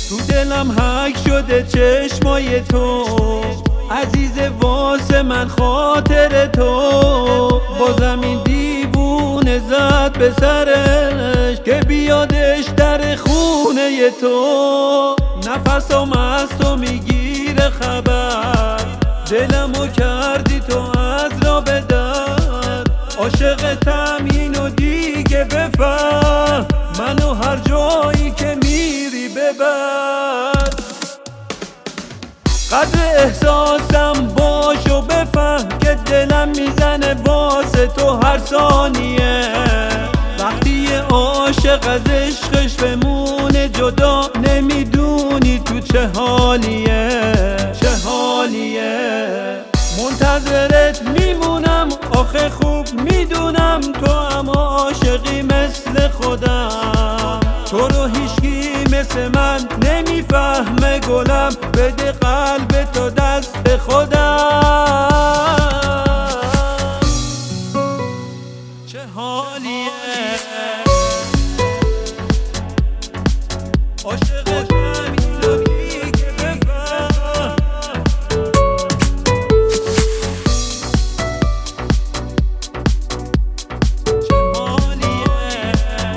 تو دلم حک شده چشمای تو، عزیز واسه من خاطر تو. بازم این دیوونه زد به سرش که بیادش در خونه تو. نفسم از تو میگیره خبر، دلمو کردی تو از را به در. عاشقتم اینو دیگه بفهم، منو هر جایی که میری ببر. قدر احساسم باش و بفهم که دلم میزنه واسه تو هر ثانیه. وقتی یه عاشق از عشقش بمونه جدا، نمیدونی تو چه حالیه، چه حالیه. منتظرت میمونم آخه خوب میدونم تو هم عاشقی مثل خودم. تو رو هیچکی مثل من نمیفهمه گلم، بده قلب تو دست خودم. چه حالیه عاشقتم اینو دیگه بفهم. چه حالیه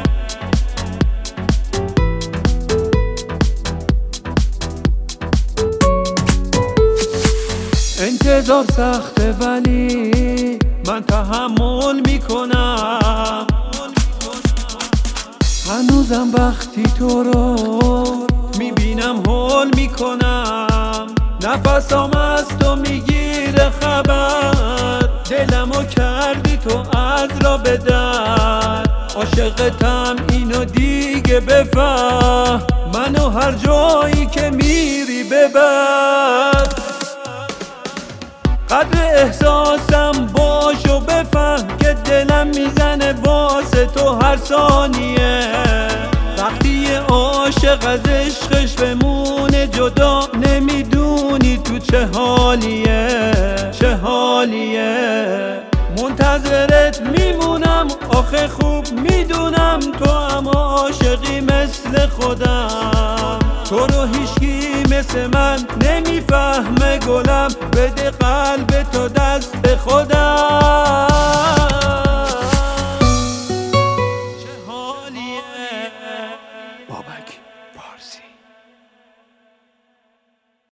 انتظار سخته ولی من تحمل میکنم. هنوزم وقتی تو رو میبینم حال میکنم. نفسم از تو میگیره خبر، دلمو کردی تو از را به در. عاشقتم اینو دیگه بفهم، منو هر جایی که میری ببر. قدر احساسم باش و بفهم که دلم میزنه واسه تو هر ثانیه. وقتی یه عاشق از عشقش بمونه جدا، نمیدونی تو چه حالیه، چه حالیه. منتظرت میمونم آخه خوب میدونم تو هم عاشقی مثل خودم. تو رو هیچکی مثل من نمیفهمه گلم، بده قلب تو دست خودم.